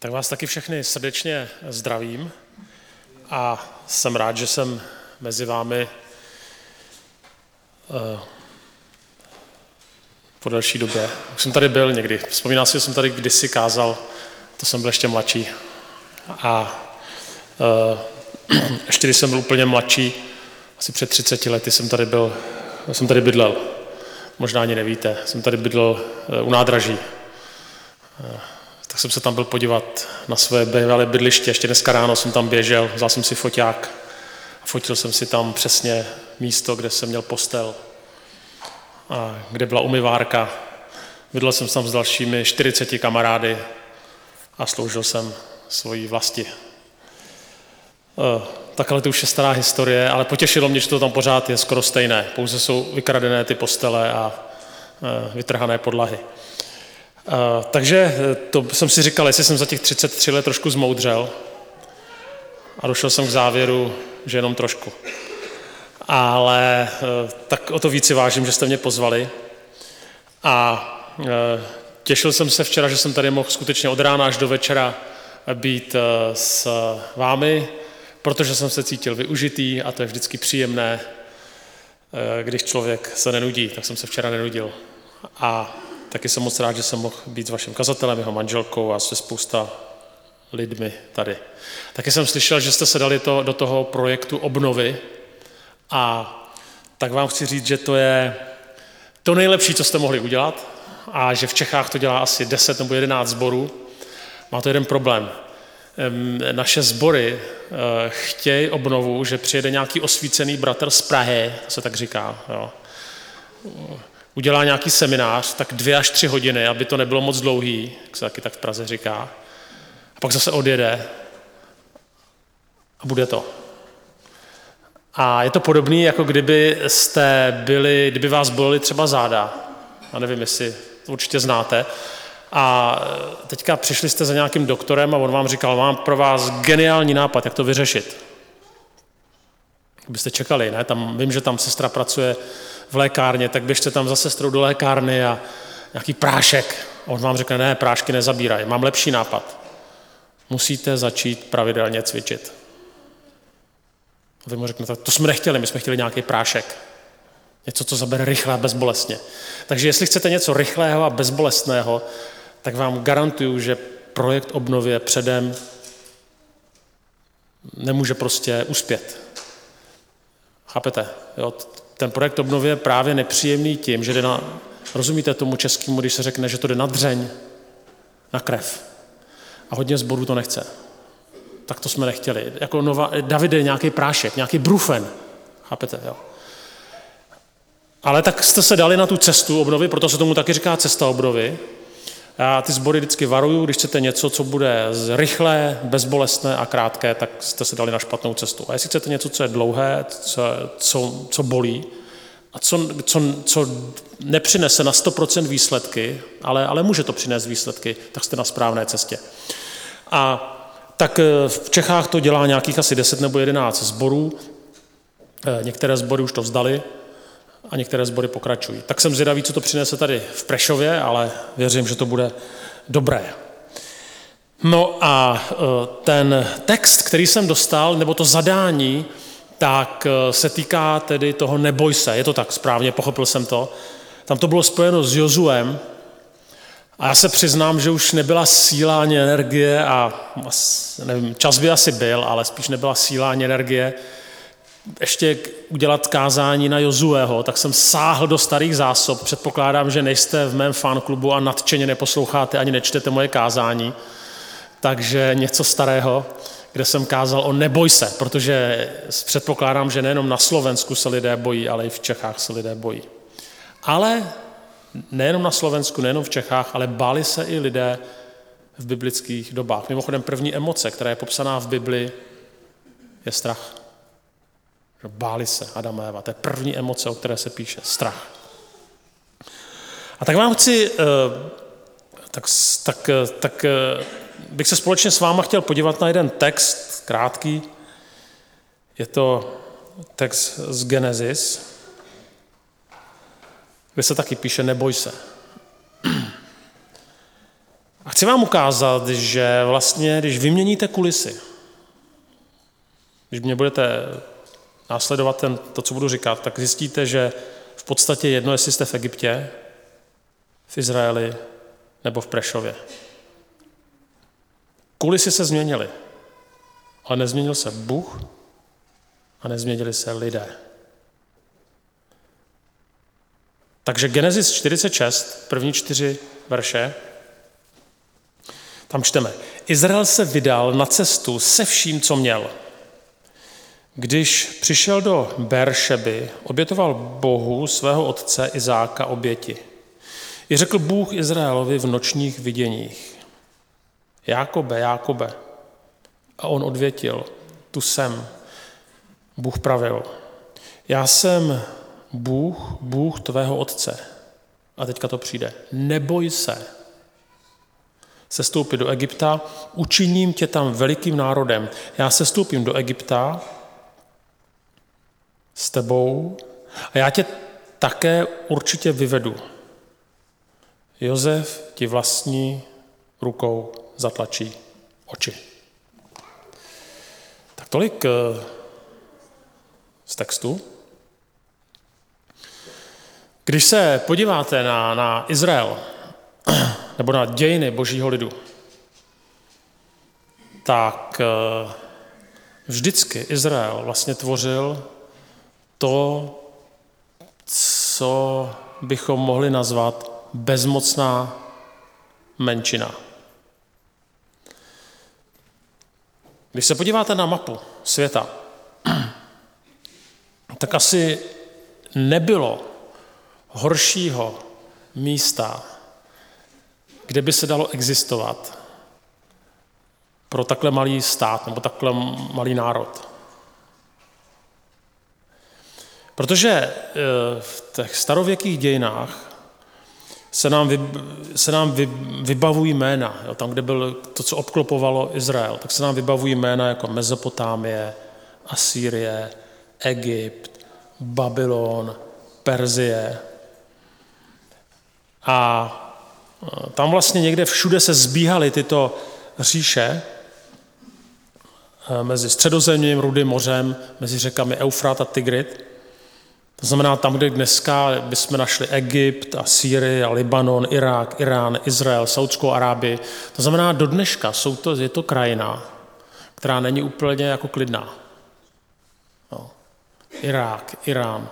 Tak vás taky všechny srdečně zdravím a jsem rád, že jsem mezi vámi po delší době. Už jsem tady byl někdy. Vzpomínám si, že jsem tady kdysi kázal, to jsem byl ještě mladší. A ještě když jsem byl úplně mladší, asi před 30 lety jsem tady bydlel. Možná ani nevíte, jsem tady bydlel u nádraží. Tak jsem se tam byl podívat na své bývalé bydliště. Ještě dneska ráno jsem tam běžel, vzal jsem si foťák a fotil jsem si tam přesně místo, kde jsem měl postel a kde byla umyvárka. Bydlel jsem tam s dalšími 40 kamarády a sloužil jsem svojí vlasti. Takhle to už je stará historie, ale potěšilo mě, že to tam pořád je skoro stejné. Pouze jsou vykradené ty postele a vytrhané podlahy. Takže to jsem si říkal, jestli jsem za těch 33 let trošku zmoudřel a došel jsem k závěru, že jenom trošku. Ale tak o to víc si vážím, že jste mě pozvali a těšil jsem se včera, že jsem tady mohl skutečně od rána až do večera být s vámi, protože jsem se cítil využitý a to je vždycky příjemné, když člověk se nenudí, tak jsem se včera nenudil. A taky jsem moc rád, že jsem mohl být s vaším kazatelem, jeho manželkou a se spousta lidmi tady. Taky jsem slyšel, že jste se dali do toho projektu obnovy a tak vám chci říct, že to je to nejlepší, co jste mohli udělat a že v Čechách to dělá asi 10 nebo 11 sborů. Má to jeden problém. Naše sbory chtějí obnovu, že přijede nějaký osvícený bratr z Prahy, to se tak říká, jo. Udělá nějaký seminář, tak 2 až 3 hodiny, aby to nebylo moc dlouhý, jak se taky tak v Praze říká. A pak zase odjede a bude to. A je to podobné, jako kdyby vás bolely třeba záda. A nevím, jestli to určitě znáte. A teďka přišli jste za nějakým doktorem a on vám říkal, mám pro vás geniální nápad, jak to vyřešit. Byste čekali, ne? Vím, že tam sestra pracuje v lékárně, tak běžte tam za sestrou do lékárny a nějaký prášek. A on vám řekne, ne, prášky nezabírají, mám lepší nápad. Musíte začít pravidelně cvičit. A vy mu řeknete, to jsme nechtěli, my jsme chtěli nějaký prášek. Něco, co zabere rychle a bezbolestně. Takže jestli chcete něco rychlého a bezbolestného, tak vám garantuju, že projekt obnovy předem nemůže prostě uspět. Chápete? Jo? Ten projekt obnovy je právě nepříjemný tím, že jde rozumíte tomu českému, když se řekne, že to jde na dřeň, na krev. A hodně sborů to nechce. Tak to jsme nechtěli. Jako Davide, nějaký prášek, nějaký brufen. Chápete? Jo? Ale tak jste se dali na tu cestu obnovy, proto se tomu taky říká cesta obnovy. Já ty sbory vždycky varuju, když chcete něco, co bude rychlé, bezbolestné a krátké, tak jste se dali na špatnou cestu. A jestli chcete něco, co je dlouhé, co bolí a co nepřinese na 100% výsledky, ale může to přinést výsledky, tak jste na správné cestě. A tak v Čechách to dělá nějakých asi 10 nebo 11 sborů. Některé sbory už to vzdali a některé sbory pokračují. Tak jsem zvědavý, co to přinese tady v Prešově, ale věřím, že to bude dobré. No a ten text, který jsem dostal, nebo to zadání, tak se týká tedy toho neboj se. Je to tak správně, pochopil jsem to. Tam to bylo spojeno s Jozuem a já se přiznám, že už nebyla síla ani energie a nevím, čas by asi byl, ale spíš nebyla síla ani energie ještě udělat kázání na Jozueho, tak jsem sáhl do starých zásob. Předpokládám, že nejste v mém fanklubu a nadšeně neposloucháte ani nečtete moje kázání. Takže něco starého, kde jsem kázal o neboj se, protože předpokládám, že nejenom na Slovensku se lidé bojí, ale i v Čechách se lidé bojí. Ale nejenom na Slovensku, nejenom v Čechách, ale báli se i lidé v biblických dobách. Mimochodem první emoce, která je popsaná v Bibli, je strach. Báli se Adam a Eva. To je první emoce, o které se píše. Strach. A tak vám chci, tak bych se společně s váma chtěl podívat na jeden text, krátký. Je to text z Genesis, kde se taky píše neboj se. A chci vám ukázat, že vlastně, když vyměníte kulisy, když mě budete následovat to, co budu říkat, tak zjistíte, že v podstatě jedno, jestli jste v Egyptě, v Izraeli nebo v Prešově. Kulisy se změnily, ale nezměnil se Bůh a nezměnili se lidé. Takže Genesis 46, první 4 verše, tam čteme. Izrael se vydal na cestu se vším, co měl. Když přišel do Beršeby, obětoval Bohu svého otce Izáka oběti. I řekl Bůh Izraelovi v nočních viděních. Jákobe, Jákobe. A on odvětil, tu jsem. Bůh pravil. Já jsem Bůh tvého otce. A teďka to přijde. Neboj se. Sestoupit do Egypta, učiním tě tam velikým národem. Já sestoupím do Egypta s tebou a já tě také určitě vyvedu. Josef ti vlastní rukou zatlačí oči. Tak tolik z textu. Když se podíváte na Izrael nebo na dějiny božího lidu, tak vždycky Izrael vlastně tvořil to, co bychom mohli nazvat bezmocná menšina. Když se podíváte na mapu světa, tak asi nebylo horšího místa, kde by se dalo existovat pro takhle malý stát nebo takhle malý národ. Protože v těch starověkých dějinách se nám vybavují jména. Jo, tam, kde bylo to, co obklopovalo Izrael, tak se nám vybavují jména jako Mezopotámie, Asýrie, Egypt, Babylon, Perzie. A tam vlastně někde všude se zbíhaly tyto říše mezi Středozemním, Rudým mořem, mezi řekami Eufrat a Tigrit. To znamená tam, kde dneska bychom našli Egypt a Sýrii a Libanon, Irák, Irán, Izrael, Saudskou Arábii. To znamená do dneška je to krajina, která není úplně jako klidná. No. Irák, Irán,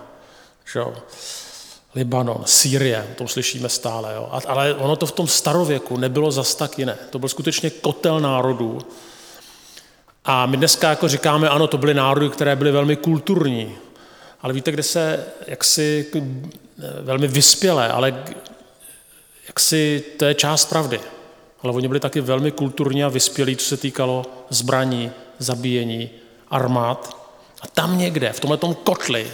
Libanon, Sýrie, o tom slyšíme stále. Jo. Ale ono to v tom starověku nebylo zas tak jiné. To byl skutečně kotel národů. A my dneska jako říkáme, ano, to byly národy, které byly velmi kulturní. Ale víte, kde se jaksi velmi vyspělé, ale jaksi to je část pravdy. Ale oni byli taky velmi kulturní a vyspělí, co se týkalo zbraní, zabíjení, armád. A tam někde, v tomhletom kotli,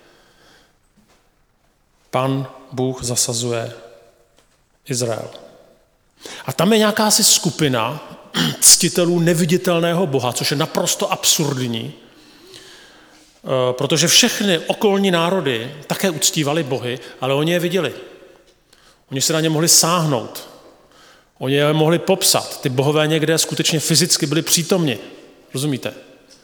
Pan Bůh zasazuje Izrael. A tam je nějaká asi skupina ctitelů neviditelného Boha, což je naprosto absurdní, protože všechny okolní národy také uctívali bohy, ale oni je viděli. Oni se na ně mohli sáhnout. Oni je mohli popsat. Ty bohové někde skutečně fyzicky byli přítomni. Rozumíte?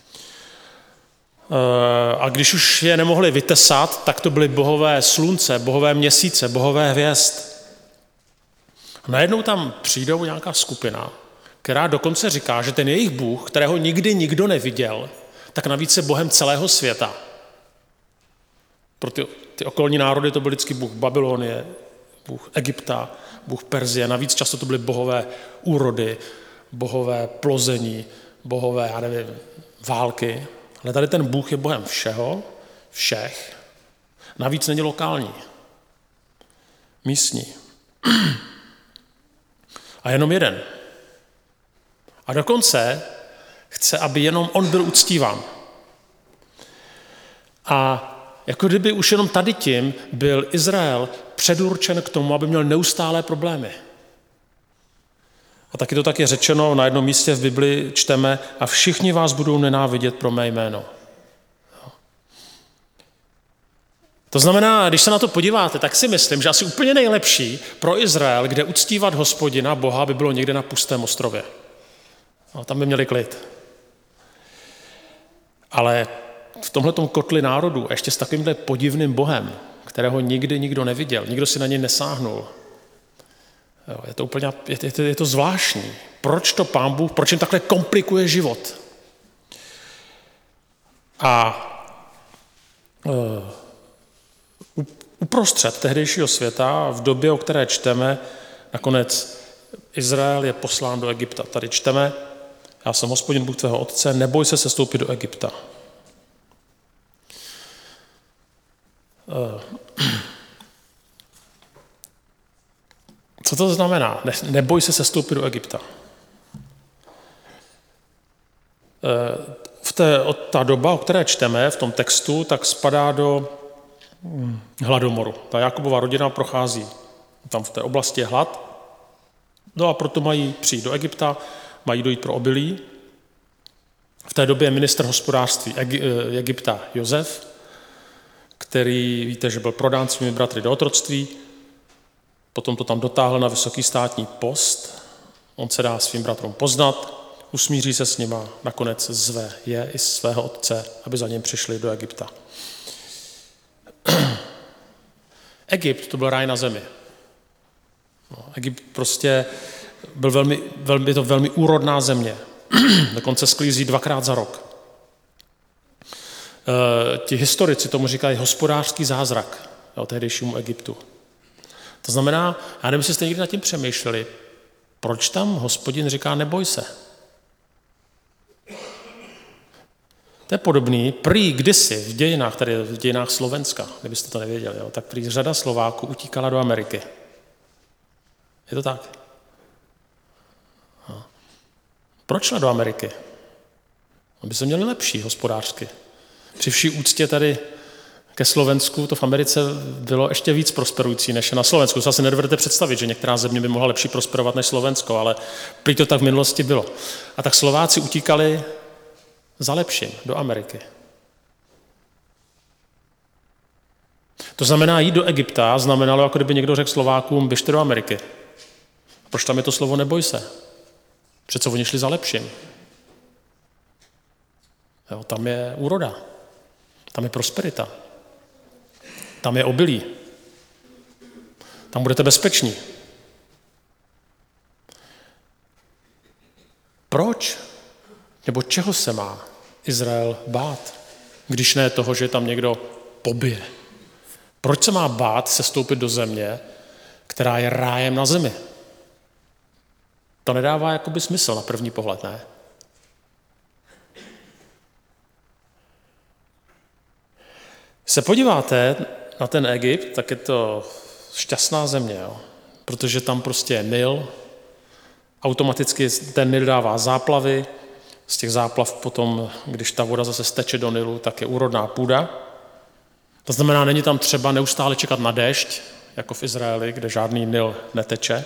A když už je nemohli vytesat, tak to byly bohové slunce, bohové měsíce, bohové hvězd. A najednou tam přijdou nějaká skupina, která dokonce říká, že ten jejich Bůh, kterého nikdy nikdo neviděl, tak navíc je Bohem celého světa. Pro ty okolní národy to byl vždycky Bůh Babylonie, Bůh Egypta, Bůh Perzie. Navíc často to byly bohové úrody, bohové plození, bohové, války. Ale tady ten Bůh je Bohem všech. Navíc není lokální, místní. A jenom jeden. A dokonce chce, aby jenom on byl uctíván. A jako kdyby už jenom tady tím byl Izrael předurčen k tomu, aby měl neustálé problémy. A taky to tak je řečeno, na jednom místě v Biblii čteme, a všichni vás budou nenávidět pro mé jméno. To znamená, když se na to podíváte, tak si myslím, že asi úplně nejlepší pro Izrael, kde uctívat Hospodina, Boha, by bylo někde na pustém ostrově. No, tam by měli klid. Ale v tomhletom kotli národů, a ještě s takovýmhle podivným Bohem, kterého nikdy nikdo neviděl, nikdo si na něj nesáhnul, jo, je to zvláštní. Proč to Pán Bůh, proč jim takhle komplikuje život? A uprostřed tehdejšího světa, v době, o které čteme, nakonec Izrael je poslán do Egypta. Tady čteme, já jsem Hospodin Bůh tvého otce, neboj se sestoupit do Egypta. Co to znamená? Neboj se sestoupit do Egypta. Ta doba, o které čteme v tom textu, tak spadá do hladomoru. Ta Jakubova rodina prochází, tam v té oblasti je hlad, no a proto mají přijít do Egypta, mají dojít pro obilí. V té době je ministr hospodářství Egypta Josef, který, víte, že byl prodán svými bratry do otroctví, potom to tam dotáhl na vysoký státní post, on se dá svým bratrům poznat, usmíří se s nima, nakonec zve je i svého otce, aby za ním přišli do Egypta. Egypt to byl ráj na zemi. Egypt prostě byl je to velmi úrodná země. Dokonce sklízí 2krát za rok. Ti historici tomu říkají hospodářský zázrak tehdejšímu Egyptu. To znamená, já nevím, jestli jste někdy nad tím přemýšleli, proč tam Hospodin říká neboj se. To je podobný, prý kdysi v dějinách, tady v dějinách Slovenska, kdybyste to nevěděli, tak prý řada Slováků utíkala do Ameriky. Je to tak? Proč šla do Ameriky? Aby se měli lepší hospodářsky. Při vší úctě tady ke Slovensku to v Americe bylo ještě víc prosperující než na Slovensku. To asi nedovedete představit, že některá země by mohla lepší prosperovat než Slovensko, ale prý to tak v minulosti bylo. A tak Slováci utíkali za lepším do Ameriky. To znamená, jít do Egypta znamenalo, jako kdyby někdo řekl Slovákům, běžte do Ameriky. Proč tam je to slovo neboj se? Přece oni šli za lepším. Jo, tam je úroda, tam je prosperita, tam je obilí, tam budete bezpeční. Proč? Nebo čeho se má Izrael bát, když ne toho, že tam někdo pobije? Proč se má bát sestoupit do země, která je rájem na zemi? To nedává jakoby smysl na první pohled, ne? Se podíváte na ten Egypt, tak je to šťastná země, jo? Protože tam prostě je Nil, automaticky ten Nil dává záplavy, z těch záplav potom, když ta voda zase steče do Nilu, tak je úrodná půda. To znamená, není tam třeba neustále čekat na déšť, jako v Izraeli, kde žádný Nil neteče.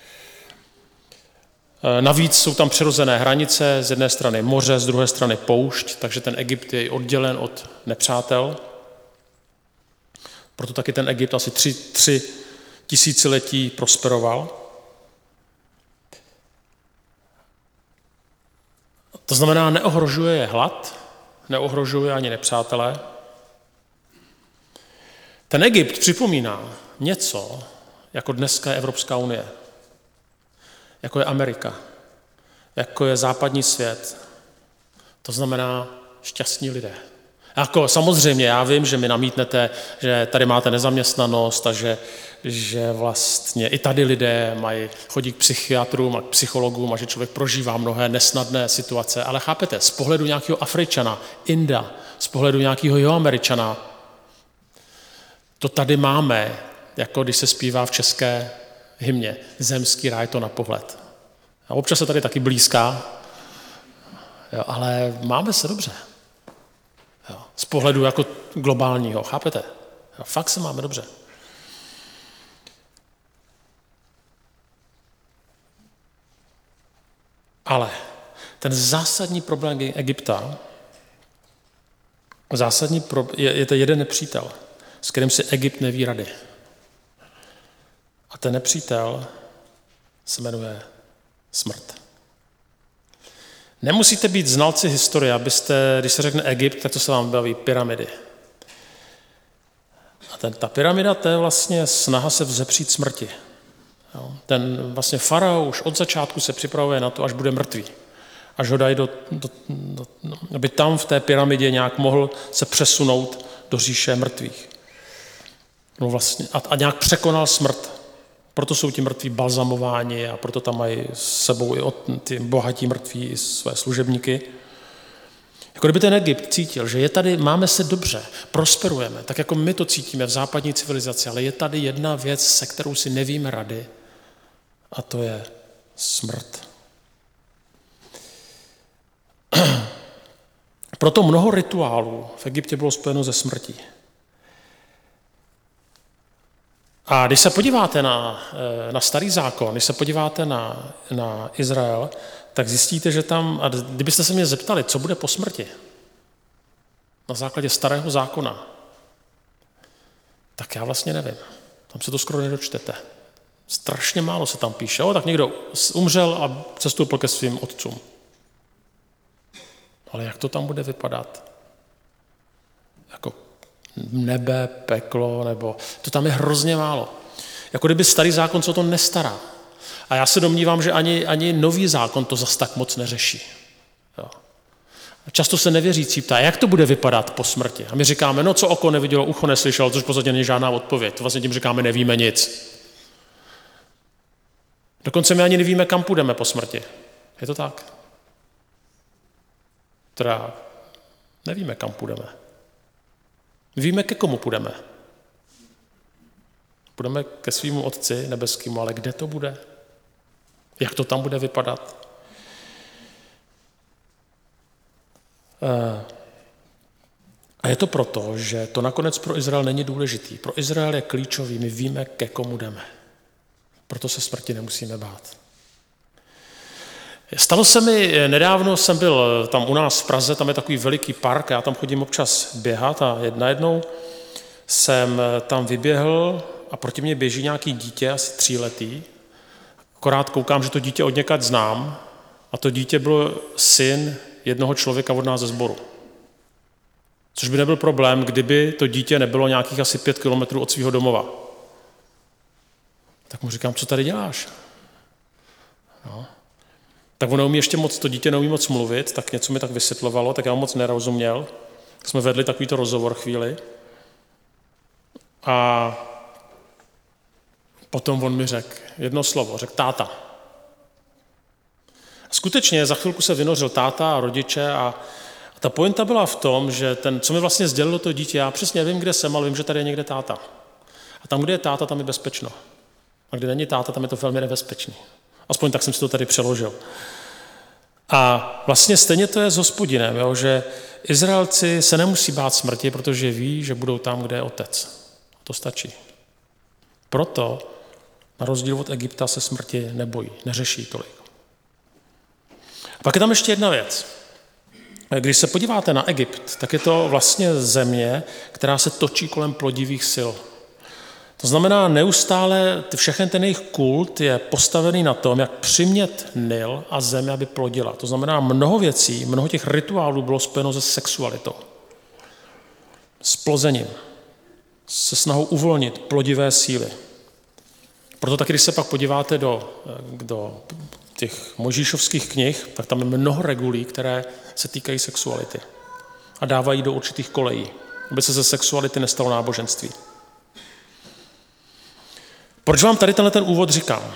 Navíc jsou tam přirozené hranice, z jedné strany moře, z druhé strany poušť, takže ten Egypt je oddělen od nepřátel. Proto taky ten Egypt asi 3 tisíciletí prosperoval. To znamená, neohrožuje je hlad, neohrožuje ani nepřátelé. Ten Egypt připomíná něco, jako dneska je Evropská unie, jako je Amerika, jako je západní svět. To znamená šťastní lidé. Jako samozřejmě, já vím, že mi namítnete, že tady máte nezaměstnanost a že vlastně i tady lidé chodí k psychiatrům a k psychologům a že člověk prožívá mnohé nesnadné situace, ale chápete, z pohledu nějakého Afričana, Inda, z pohledu nějakého Jihoameričana, to tady máme, jako když se zpívá v české hymně, zemský ráj to na pohled. A občas se tady taky blízká, jo, ale máme se dobře. Jo, z pohledu jako globálního, chápete? Jo, fakt se máme dobře. Ale ten zásadní problém Egypta, je to jeden nepřítel. s kterým si Egypt neví rady. A ten nepřítel se jmenuje smrt. Nemusíte být znalci historie, abyste, když se řekne Egypt, tak to se vám baví pyramidy. A ta pyramida, to je vlastně snaha se vzepřít smrti. Jo? Ten vlastně faraon už od začátku se připravuje na to, až bude mrtvý. Až ho dají aby tam v té pyramidě nějak mohl se přesunout do říše mrtvých. No vlastně, a nějak překonal smrt. Proto jsou ti mrtví balzamováni a proto tam mají s sebou i ty bohatí mrtví i své služebníky. Jako kdyby ten Egypt cítil, že je tady, máme se dobře, prosperujeme, tak jako my to cítíme v západní civilizaci, ale je tady jedna věc, se kterou si nevíme rady, a to je smrt. Proto mnoho rituálů v Egyptě bylo spojeno se smrtí. A když se podíváte na Starý zákon, když se podíváte na Izrael, tak zjistíte, že tam, a kdybyste se mě zeptali, co bude po smrti, na základě Starého zákona, tak já vlastně nevím. Tam se to skoro nedočtete. Strašně málo se tam píše. Tak někdo umřel a cestoval ke svým otcům. Ale jak to tam bude vypadat? Jako nebe, peklo, nebo to tam je hrozně málo. Jako kdyby Starý zákon se o to nestará. A já se domnívám, že ani Nový zákon to zas tak moc neřeší. Jo. Často se nevěřící ptá, jak to bude vypadat po smrti. A my říkáme, no co oko nevidělo, ucho neslyšelo, což v podstatě není žádná odpověď. To vlastně tím říkáme, nevíme nic. Dokonce my ani nevíme, kam půjdeme po smrti. Je to tak? Teda nevíme, kam půjdeme. Víme, ke komu půjdeme. Půjdeme ke svýmu Otci nebeskému, ale kde to bude? Jak to tam bude vypadat? A je to proto, že to nakonec pro Izrael není důležitý. Pro Izrael je klíčový, my víme, ke komu jdeme. Proto se smrti nemusíme bát. Stalo se mi, nedávno jsem byl tam u nás v Praze, tam je takový veliký park, já tam chodím občas běhat a najednou jsem tam vyběhl a proti mě běží nějaký dítě, asi 3letý. Akorát koukám, že to dítě odněkud znám a to dítě byl syn jednoho člověka od nás ze sboru. Což by nebyl problém, kdyby to dítě nebylo nějakých asi 5 kilometrů od svého domova. Tak mu říkám, co tady děláš? No. Tak on neumí ještě moc, to dítě neumí moc mluvit, tak něco mi tak vysvětlovalo, tak já moc nerozuměl. Jsme vedli takovýto rozhovor chvíli. A potom on mi řekl jedno slovo, řekl táta. Skutečně za chvilku se vynořil táta a rodiče a ta pointa byla v tom, že co mi vlastně sdělilo to dítě, já přesně nevím, kde jsem, ale vím, že tady je někde táta. A tam, kde je táta, tam je bezpečno. A kde není táta, tam je to velmi nebezpečný. Aspoň tak jsem si to tady přeložil. A vlastně stejně to je s Hospodinem, jo, že Izraelci se nemusí bát smrti, protože ví, že budou tam, kde je otec. To stačí. Proto na rozdíl od Egypta se smrti nebojí, neřeší tolik. A pak je tam ještě jedna věc. Když se podíváte na Egypt, tak je to vlastně země, která se točí kolem plodivých sil. To znamená, neustále všechen ten jejich kult je postavený na tom, jak přimět Nil a zemi, aby plodila. To znamená, mnoho věcí, mnoho těch rituálů bylo spojeno se sexualitou, s plozením, se snahou uvolnit plodivé síly. Proto taky, když se pak podíváte do těch mojžíšovských knih, tak tam je mnoho regulí, které se týkají sexuality a dávají do určitých kolejí, aby se ze sexuality nestalo náboženství. Proč vám tady ten úvod říkám?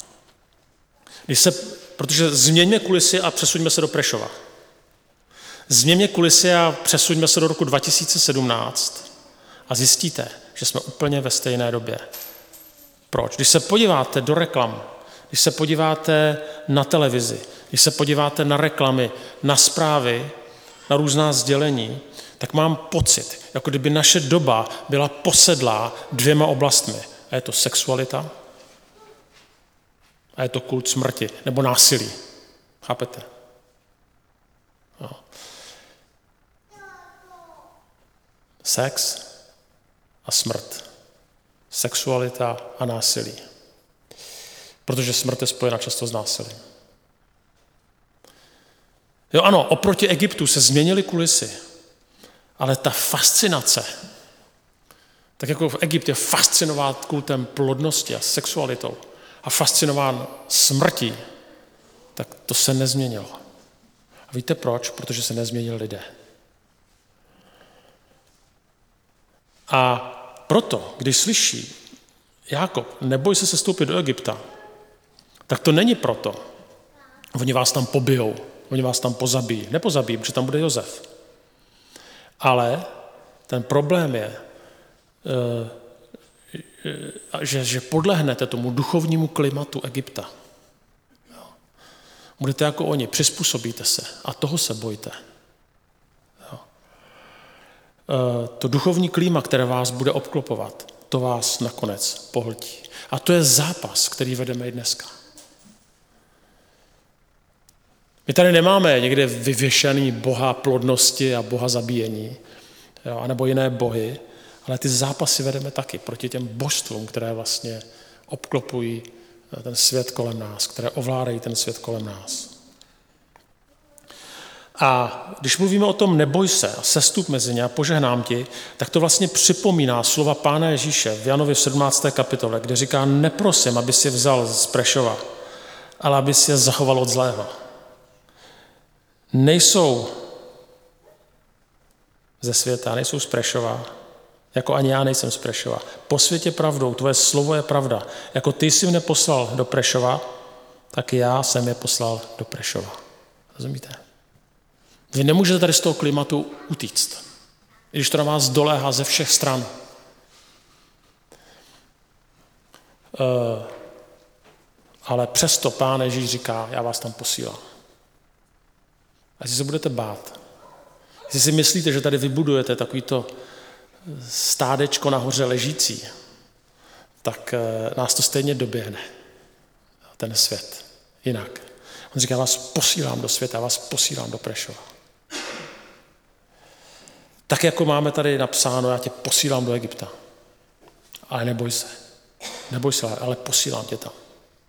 Protože změňme kulisy a přesuňme se do Prešova. Změňme kulisy a přesuňme se do roku 2017 a zjistíte, že jsme úplně ve stejné době. Proč? Když se podíváte do reklam, když se podíváte na televizi, když se podíváte na reklamy, na zprávy, na různá sdělení, tak mám pocit, jako kdyby naše doba byla posedlá 2 oblastmi. A je to sexualita a je to kult smrti nebo násilí. Chápete? No. Sex, a smrt. Sexualita a násilí. Protože smrt je spojena často s násilím. Jo, ano, oproti Egyptu se změnily kulisy, ale ta fascinace, tak jako v Egyptě fascinován kultem plodnosti a sexualitou a fascinován smrtí, tak to se nezměnilo. A víte proč? Protože se nezměnili lidé. A proto, když slyší Jákob, neboj se sestoupit do Egypta, tak to není proto. Oni vás tam pobijou, oni vás tam pozabijí. Nepozabijí, protože tam bude Josef. Ale ten problém je, že podlehnete tomu duchovnímu klimatu Egypta. Budete jako oni, přizpůsobíte se a toho se bojte. To duchovní klíma, které vás bude obklopovat, to vás nakonec pohltí. A to je zápas, který vedeme i dneska. My tady nemáme někde vyvěšený boha plodnosti a boha zabíjení, jo, anebo jiné bohy, ale ty zápasy vedeme taky proti těm božstvům, které vlastně obklopují ten svět kolem nás, které ovládají ten svět kolem nás. A když mluvíme o tom neboj se a sestup mezi ně a požehnám ti, tak to vlastně připomíná slova Pána Ježíše v Janově v 17. kapitole, kde říká, neprosím, aby si je vzal z Prešova, ale aby si je zachoval od zlého. Nejsou ze světa, nejsou z Prešova, jako ani já nejsem z Prešova. Posvěť je pravdou, tvoje slovo je pravda. Jako ty jsi mě poslal do Prešova, tak já jsem je poslal do Prešova. Rozumíte? Vy nemůžete tady z toho klimatu utíct, i když to na vás doléhá ze všech stran. Ale přesto Pán Ježíš říká, já vás tam posílám. A jestli se budete bát, jestli si myslíte, že tady vybudujete takovýto stádečko nahoře ležící, tak nás to stejně doběhne, ten svět, jinak. On říká, já vás posílám do světa, já vás posílám do Prešova. Tak jako máme tady napsáno, já tě posílám do Egypta. Ale neboj se. Neboj se, ale posílám tě tam.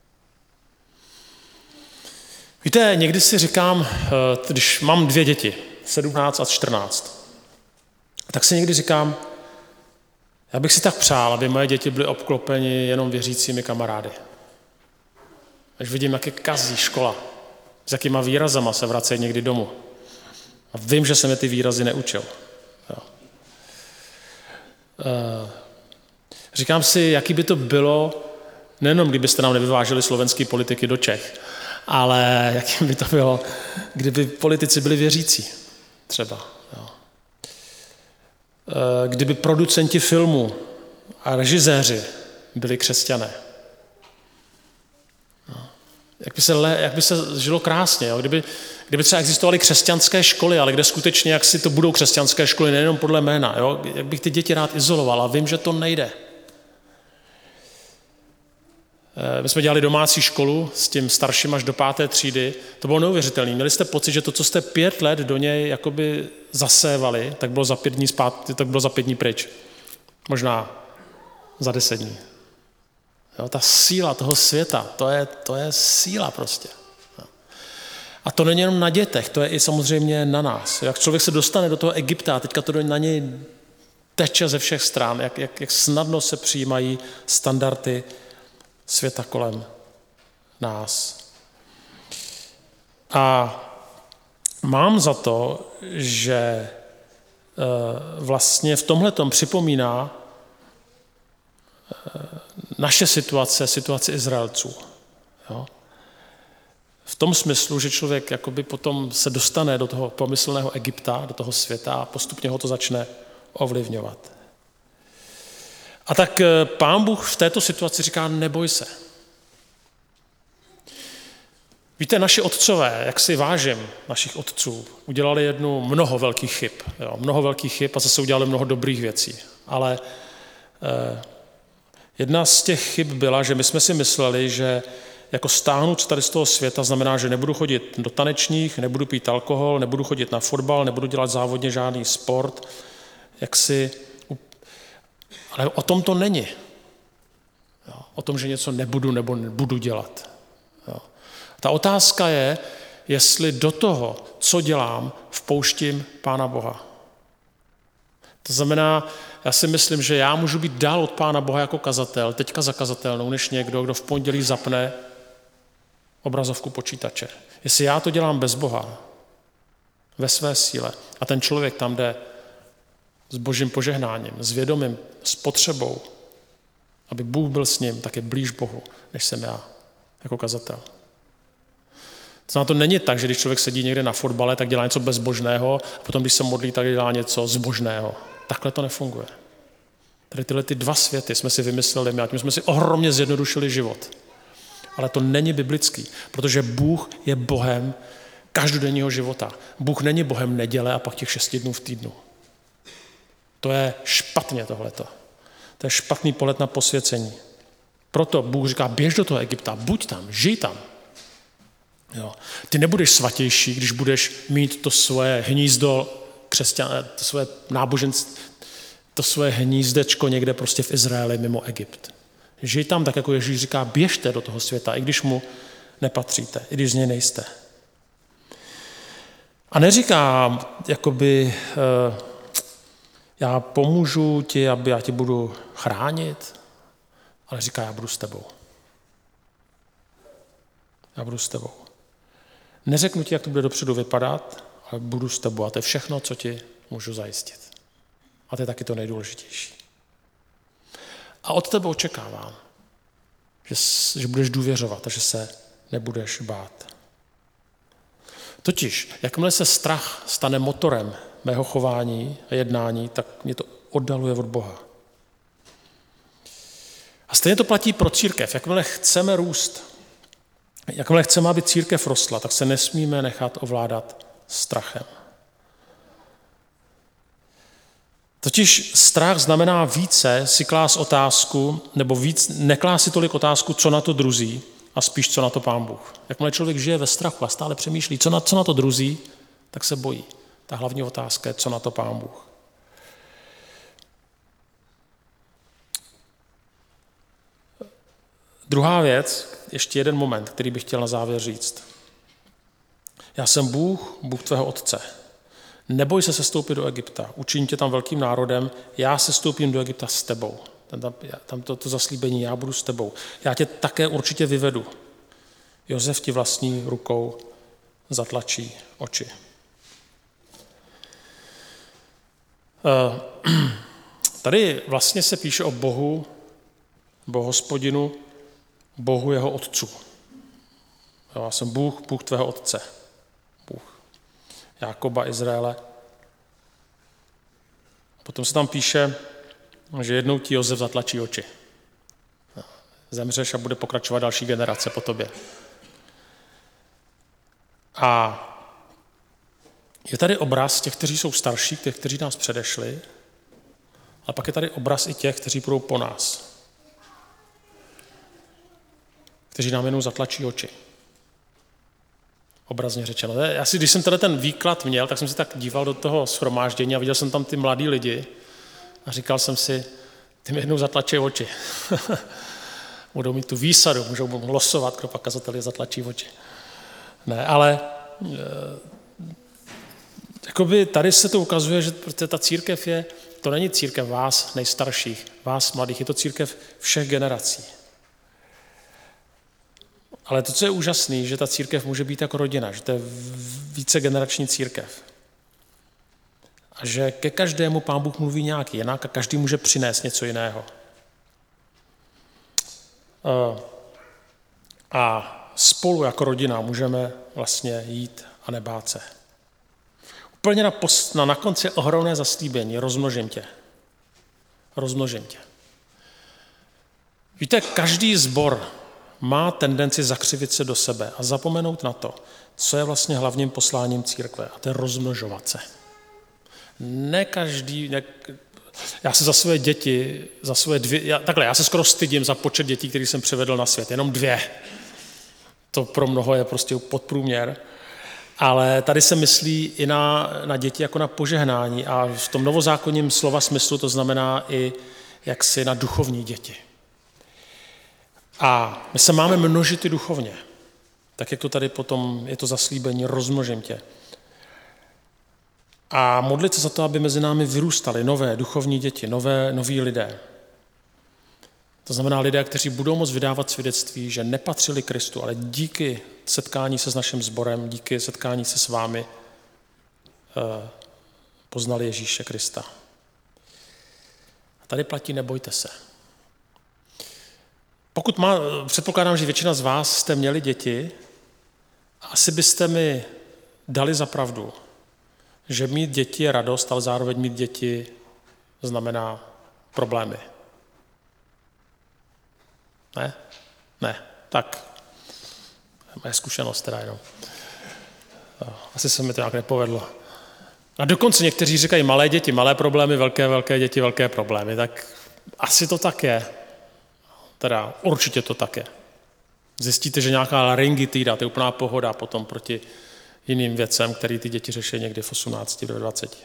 Víte, někdy si říkám, když mám 2 děti, 17 a 14, tak si někdy říkám, já bych si tak přál, aby moje děti byly obklopeni jenom věřícími kamarády. Až vidím, jak je kazí škola, s jakýma výrazama se vracejí někdy domů. A vím, že jsem je ty výrazy neučil. Jo. Říkám si, jaký by to bylo, nejenom kdybyste nám nevyváželi slovenský politiky do Čech, ale jaký by to bylo, kdyby politici byli věřící třeba. Jo. Kdyby producenti filmu a režiséři byli křesťané. Jak by se žilo krásně, jo? Kdyby třeba existovaly křesťanské školy, ale kde skutečně, jak si to budou křesťanské školy, nejenom podle jména, jo? Jak bych ty děti rád izoloval a vím, že to nejde. My jsme dělali domácí školu s tím starším až do 5. třídy, to bylo neuvěřitelné. Měli jste pocit, že to, co jste 5 let do něj jakoby zasévali, tak bylo za 5 dní tak bylo za 5 dní pryč. Možná za 10 dní. Jo, ta síla toho světa, to je síla prostě. A to není jenom na dětech, to je i samozřejmě na nás. Jak člověk se dostane do toho Egypta, teďka to na něj teče ze všech stran, jak snadno se přijímají standardy světa kolem nás. A mám za to, že vlastně v tomhletom připomíná naše situaci Izraelců. Jo? V tom smyslu, že člověk jakoby potom se dostane do toho pomyslného Egypta, do toho světa a postupně ho to začne ovlivňovat. A tak Pán Bůh v této situaci říká, neboj se. Víte, naši otcové, jak si vážím našich otců, udělali mnoho velkých chyb. Jo? Mnoho velkých chyb a zase udělali mnoho dobrých věcí. Ale jedna z těch chyb byla, že my jsme si mysleli, že jako stáhnout tady z toho světa znamená, že nebudu chodit do tanečních, nebudu pít alkohol, nebudu chodit na fotbal, nebudu dělat závodně žádný sport, Ale o tom to není. Jo? O tom, že něco nebudu nebo nebudu dělat. Jo? Ta otázka je, jestli do toho, co dělám, vpouštím Pána Boha. To znamená, já si myslím, že já můžu být dál od Pána Boha jako kazatel, teďka zakazatelnou, než někdo, kdo v pondělí zapne obrazovku počítače. Jestli já to dělám bez Boha, ve své síle, a ten člověk tam jde s Božím požehnáním, s vědomím, s potřebou, aby Bůh byl s ním, tak je blíž Bohu, než jsem já jako kazatel. To znamená, to není tak, že když člověk sedí někde na fotbale, tak dělá něco bezbožného a potom, když se modlí, tak dělá něco zbožného. Takhle to nefunguje. Tady tyhle ty dva světy jsme si vymysleli a tím jsme si ohromně zjednodušili život. Ale to není biblický, protože Bůh je Bohem každodenního života. Bůh není Bohem neděle a pak těch 6 dnů v týdnu. To je špatně tohleto. To je špatný pohled na posvěcení. Proto Bůh říká, běž do toho Egypta, buď tam, žij tam. Jo. Ty nebudeš svatější, když budeš mít to svoje hnízdo to svoje náboženství, to svoje hnízdečko někde prostě v Izraeli mimo Egypt. Žij tam tak, jako Ježíš říká, běžte do toho světa, i když mu nepatříte, i když z něj nejste. A neříká, jakoby, já pomůžu ti, aby já tě budu chránit, ale říká, já budu s tebou. Já budu s tebou. Neřeknu ti, jak to bude dopředu vypadat, ale budu s tebou a to je všechno, co ti můžu zajistit. A to je taky to nejdůležitější. A od tebe očekávám, že budeš důvěřovat a že se nebudeš bát. Totiž, jakmile se strach stane motorem mého chování a jednání, tak mě to oddaluje od Boha. A stejně to platí pro církev. Jakmile chceme růst, jakmile chceme, aby církev rostla, tak se nesmíme nechat ovládat strachem. Totiž strach znamená více si klást otázku, nebo víc neklást si tolik otázku, co na to druzí, a spíš, co na to Pán Bůh. Jakmile člověk žije ve strachu a stále přemýšlí, co na to druzí, tak se bojí. Ta hlavní otázka je, co na to Pán Bůh. Druhá věc, ještě jeden moment, který bych chtěl na závěr říct. Já jsem Bůh tvého otce. Neboj se sestoupit do Egypta, učiním tě tam velkým národem, já sestoupím do Egypta s tebou. Tam to zaslíbení, já budu s tebou. Já tě také určitě vyvedu. Josef ti vlastní rukou zatlačí oči. Tady vlastně se píše o Bohu, Hospodinu, Bohu jeho otců. Já jsem Bůh tvého otce. Bůh Jákoba, Izraele. Potom se tam píše, že jednou ti Josef zatlačí oči. Zemřeš a bude pokračovat další generace po tobě. A je tady obraz těch, kteří jsou starší, těch, kteří nás předešli, a pak je tady obraz i těch, kteří budou po nás. Kteří nám jenom zatlačí oči. Obrazně řečeno. Když jsem ten výklad měl, tak jsem si tak díval do toho shromáždění a viděl jsem tam ty mladý lidi a říkal jsem si, ty mi jednou zatlačí oči. Budou mít tu výsadu, můžou losovat, kdo pak kazateli zatlačí oči. Ne, ale jakoby tady se to ukazuje, že ta církev to není církev vás nejstarších, vás mladých, je to církev všech generací. Ale to, co je úžasné, že ta církev může být jako rodina, že to je vícegenerační církev. A že ke každému Pán Bůh mluví nějak jinak a každý může přinést něco jiného. A spolu jako rodina můžeme vlastně jít a nebát se. Úplně na konci ohromné zaslíbení, rozmnožím tě. Rozmnožím tě. Víte, každý sbor má tendenci zakřivit se do sebe a zapomenout na to, co je vlastně hlavním posláním církve, a to je rozmnožovat se. Já se za své děti, já se skoro stydím za počet dětí, který jsem přivedl na svět, jenom 2. To pro mnoho je prostě podprůměr. Ale tady se myslí i na děti jako na požehnání a v tom novozákonním slova smyslu to znamená i jaksi na duchovní děti. A my se máme množit i duchovně. Tak jak to tady potom je to zaslíbení, rozmnožím tě. A modlit se za to, aby mezi námi vyrůstali nové duchovní děti, noví lidé. To znamená lidé, kteří budou moct vydávat svědectví, že nepatřili Kristu, ale díky setkání se s naším sborem, díky setkání se s vámi poznali Ježíše Krista. A tady platí nebojte se. Předpokládám, že většina z vás jste měli děti, asi byste mi dali za pravdu, že mít děti je radost, ale zároveň mít děti znamená problémy. Ne? Ne. Tak. Moje zkušenost teda jenom. Asi se mi to nějak nepovedlo. A dokonce někteří říkají malé děti, malé problémy, velké děti, velké problémy. Tak asi to tak je. Teda určitě to tak je. Zjistíte, že nějaká laryngitida, to je úplná pohoda potom proti jiným věcem, které ty děti řeší někdy v 18 do 20.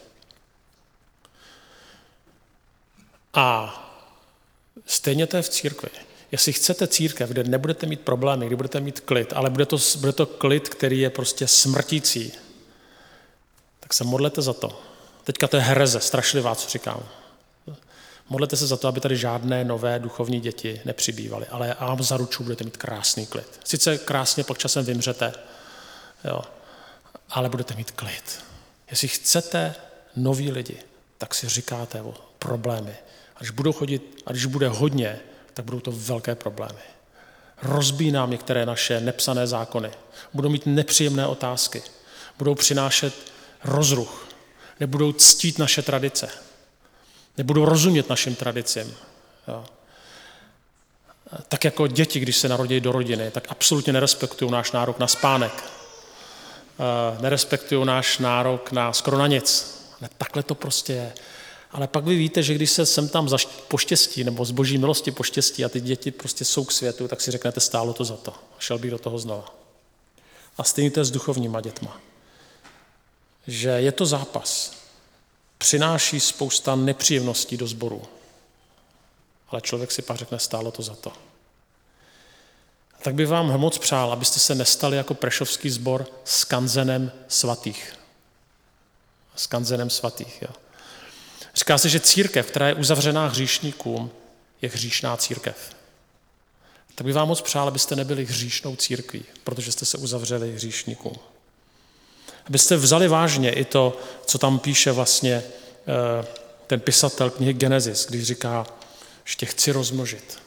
A stejně to je v církvi. Jestli chcete církev, kde nebudete mít problémy, kde budete mít klid, ale bude to klid, který je prostě smrtící, tak se modlete za to. Teďka to je hereze, strašlivá, co říkám. Modlete se za to, aby tady žádné nové duchovní děti nepřibývaly, ale já vám zaručuju, budete mít krásný klid. Sice krásně pak časem vymřete, jo, ale budete mít klid. Jestli chcete noví lidi, tak si říkáte o problémy. A když budou chodit, a když bude hodně, tak budou to velké problémy. Rozbíjí nám některé naše nepsané zákony. Budou mít nepříjemné otázky. Budou přinášet rozruch. Nebudou ctít naše tradice. Nebudou rozumět našim tradicím. Jo. Tak jako děti, když se narodí do rodiny, tak absolutně nerespektují náš nárok na spánek. Nerespektují náš nárok na skoro na nic. Ale takhle to prostě je. Ale pak vy víte, že když se sem tam poštěstí nebo z boží milosti poštěstí a ty děti prostě jsou k světu, tak si řeknete, stálo to za to. Šel bych do toho znova. A stejně to je s duchovníma dětma. Že je to zápas. Přináší spousta nepříjemností do sboru. Ale člověk si pak řekne, stálo to za to. A tak bych vám moc přál, abyste se nestali jako prešovský sbor skanzenem svatých. Skanzenem svatých, jo. Říká se, že církev, která je uzavřená hříšníkům, je hříšná církev. Tak bych vám moc přál, abyste nebyli hříšnou církví, protože jste se uzavřeli hříšníkům. Abyste vzali vážně i to, co tam píše vlastně ten pisatel knihy Genesis, když říká, že tě chci rozmnožit.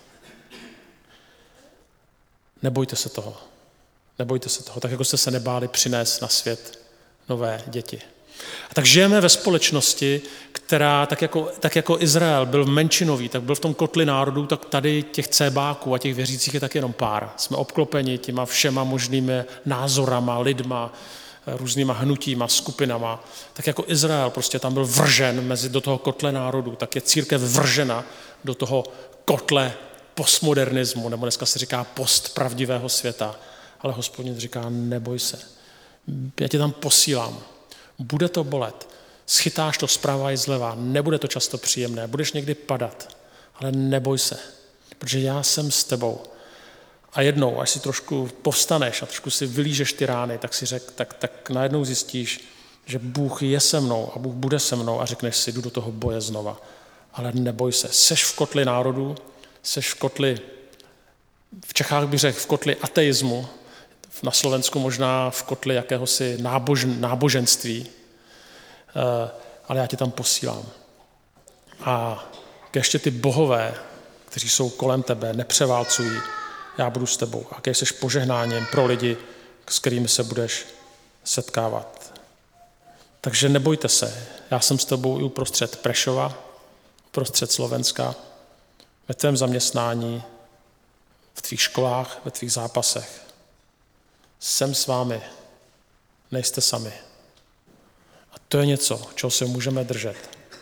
Nebojte se toho. Nebojte se toho, tak jako jste se nebáli přinést na svět nové děti. A tak žijeme ve společnosti, která, tak jako Izrael byl menšinový, tak byl v tom kotli národů, tak tady těch cébáků a těch věřících je tak jenom pár. Jsme obklopeni těma všema možnými názorama, lidma, různýma hnutíma, skupinama. Tak jako Izrael prostě tam byl vržen do toho kotle národů, tak je církev vržena do toho kotle postmodernismu, nebo dneska se říká postpravdivého světa. Ale Hospodin říká, neboj se, já tě tam posílám. Bude to bolet, schytáš to zprava i zleva, nebude to často příjemné, budeš někdy padat, ale neboj se, protože já jsem s tebou. A jednou, až si trošku povstaneš a trošku si vylížeš ty rány, tak najednou zjistíš, že Bůh je se mnou a Bůh bude se mnou a řekneš si, jdu do toho boje znova. Ale neboj se, seš v kotli národů, seš v kotli, v Čechách bych řekl v kotli ateismu, na Slovensku možná v kotli jakéhosi náboženství, ale já tě tam posílám. A ještě ty bohové, kteří jsou kolem tebe, nepřeválcují, já budu s tebou. A když jsi požehnáním pro lidi, s kterými se budeš setkávat. Takže nebojte se, já jsem s tebou i uprostřed Prešova, uprostřed Slovenska, ve tvém zaměstnání, v tvých školách, ve tvých zápasech. Jsem s vámi, nejste sami. A to je něco, čeho se můžeme držet.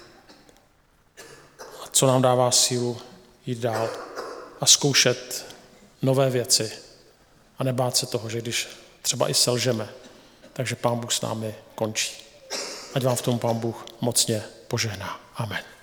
A co nám dává sílu jít dál a zkoušet nové věci a nebát se toho, že když třeba i selžeme, takže Pán Bůh s námi končí. Ať vám v tom Pán Bůh mocně požehná. Amen.